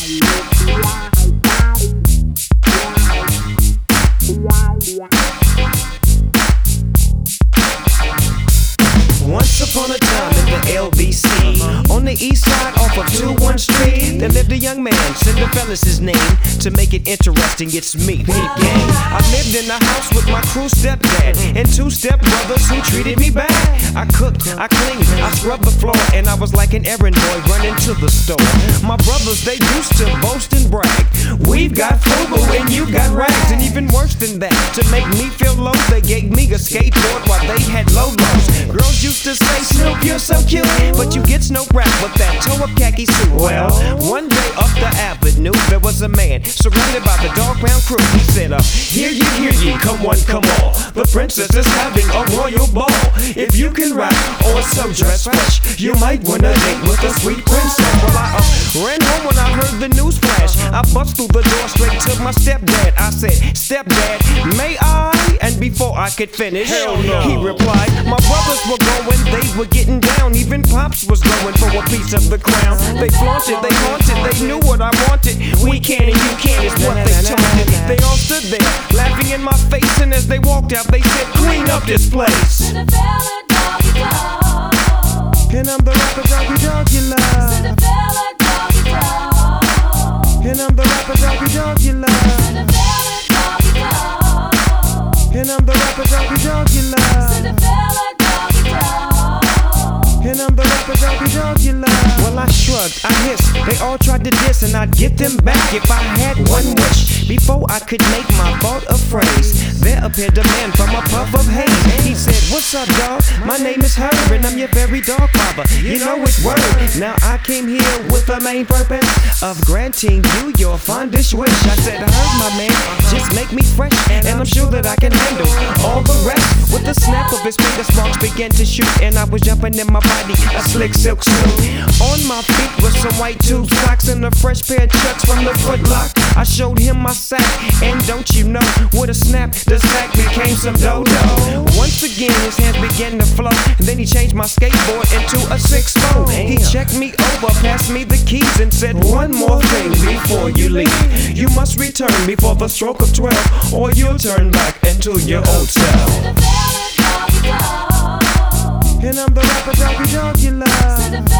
Once upon a time in the LBC, on the east side off of 21 Street, there lived a young man, Cinderella's his name. To make it interesting, it's me, Pete Gang. I lived in the house with my crew stepdad and two stepbrothers who treated me bad. I cooked, I cleaned, I scrubbed the floor, and I was like an errand boy running to the store. My brothers, they used to boast and brag. We've got FUBU and you got rags. And even worse than that, to make me feel low, they gave me a skateboard while they had lolos. Girls used to say, Snoop, you're so cute, but you get no rap with that toe-up khaki suit. Well, one day up the avenue, there was a man surrounded by the dog pound crew. He said, hear ye, come one, come all. The princess is having a royal ball. If you can rap or so dress fresh, you might win a date with a sweet princess. Well, I ran home when I heard the news flash. I bust through the door straight to my stepdad. I said, Stepdad, may I? And before I could finish, hell no, he replied, my brothers were going, they were getting down. Even Pops was going for a piece of the crown. They flaunted, they haunted, they knew what I wanted. We can and you can is what they taunted. They all stood there, laughing in my face, and as they walked out, they said, clean up this place. And I'm the rapper doggy dog you love. And I'm the rapper doggy dog you love. And I'm the rapper doggy dog you love. And I'm the rapper doggy dog you love. Well, I shrugged, I hissed, they all tried to diss, and I'd get them back if I had one wish. Before I could make my thought a phrase, there appeared a man from a puff of haze. He said, what's up, dog? My name is Herb, and I'm your very dog father. You know it's word. Now I came here with the main purpose of granting you your fondest wish. I said, Herb, my man, just make me fresh, and I'm sure that I can handle all the rest. With the snap of his finger, sparks began to shoot, and I was jumping in my body, a slick silk suit. On my feet was some white tube socks and a fresh pair of Chucks from the Foot Lock. I showed him my sack, and don't you know, with a snap, the sack became some dodo. Once again, his hands began to flow, and then he changed my skateboard into a 6-4. He checked me over, passed me the keys, and said, one more thing before you leave. You must return before the stroke of 12, or you'll turn back into your old self. And I'm the rapper doggy dog you love.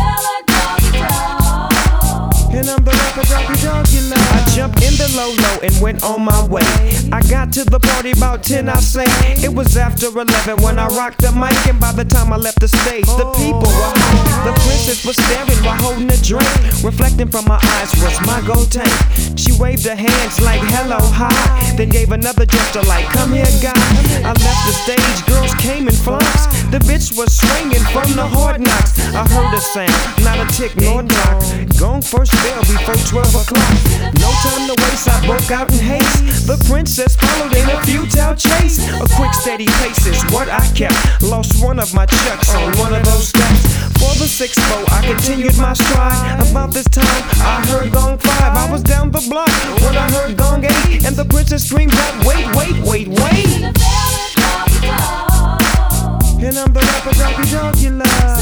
And I'm the rapper doggy dog you love. I jumped in the low and went on my way. I got to the party about 10, I say. It was after 11 when I rocked the mic, and by the time I left the stage, the people were hyped. The princess was staring while holding a drink. Reflecting from my eyes was my gold tank. She waved her hands like hello, hi, then gave another gesture like come here, guy. I left the stage, girls came in flocks. The bitch was swinging from the hard knocks. I heard a sound, not a tick nor knock. Gone first bell before 12 o'clock. No time to waste, I broke out in haste. The princess followed in a futile chase. A quick steady pace is what I kept. Lost one of my Chucks on one of those steps. For the 6-4, I continued my stride. About this time, I heard gong 5. I was down the block when I heard gong 8, and the princess screamed out, wait. And I'm the rapper doggy dog you love.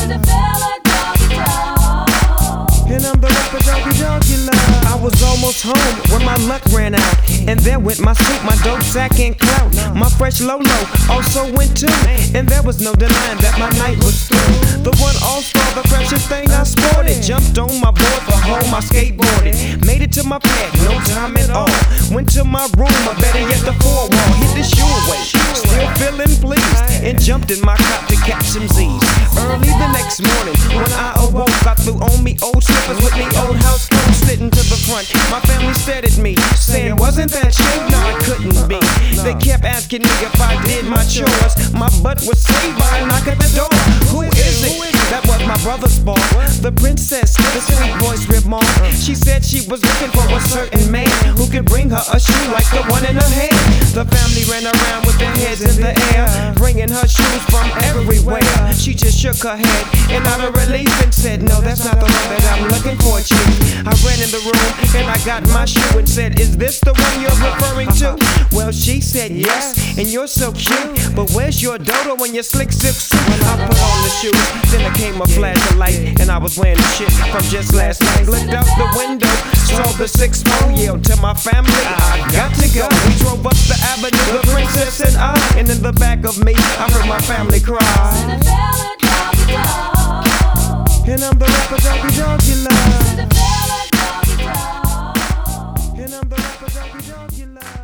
And I'm the rapper doggy dog you love. I was almost home when my luck ran out, and there went my suit, my dope sack and clout. My fresh Lolo also went too, and there was no denying that my night was through. The one all-star, the freshest thing I sported. Jumped on my board for home, I skateboarded. Made it to my pad, no time at all. Went to my room, or better yet the 4-wall. Hit the shoe away, still feeling pleased, and jumped in my cop to catch some Z's. Early the next morning, when I awoke, I threw on me old slippers with me old house clothes, sitting to the front. My family stared at me, saying, wasn't that you? No, I couldn't be. They kept asking me if I did my chores. My butt was saved by a knock at the door. Who is it? That was my brother's fault. The princess, the sweet voice Ribmore. She said she was looking for a certain man who could bring her a shoe like the one in her hand. The family ran around with their heads in the air, bringing her shoes from everywhere. She just shook her head and out of relief and said, no, that's not the one that I'm looking for, chief. I ran in the room and I got my shoe and said, is this the one you're referring to? Well, she said yes, and you're so cute, but where's your dodo and your slick silk suit? I put on the shoes, then there came a flash of light, and I was wearing the shit from just last night. Looked out the window, saw the 6-4, yelled to my family, I got to go. We drove up the avenue, the princess and I, and in the back of me, I heard my family cry. Cinderella, doggy dog. And I'm the rapper, doggy dog you love. Cinderella, doggy dog. And I'm the rapper, doggy dog you love.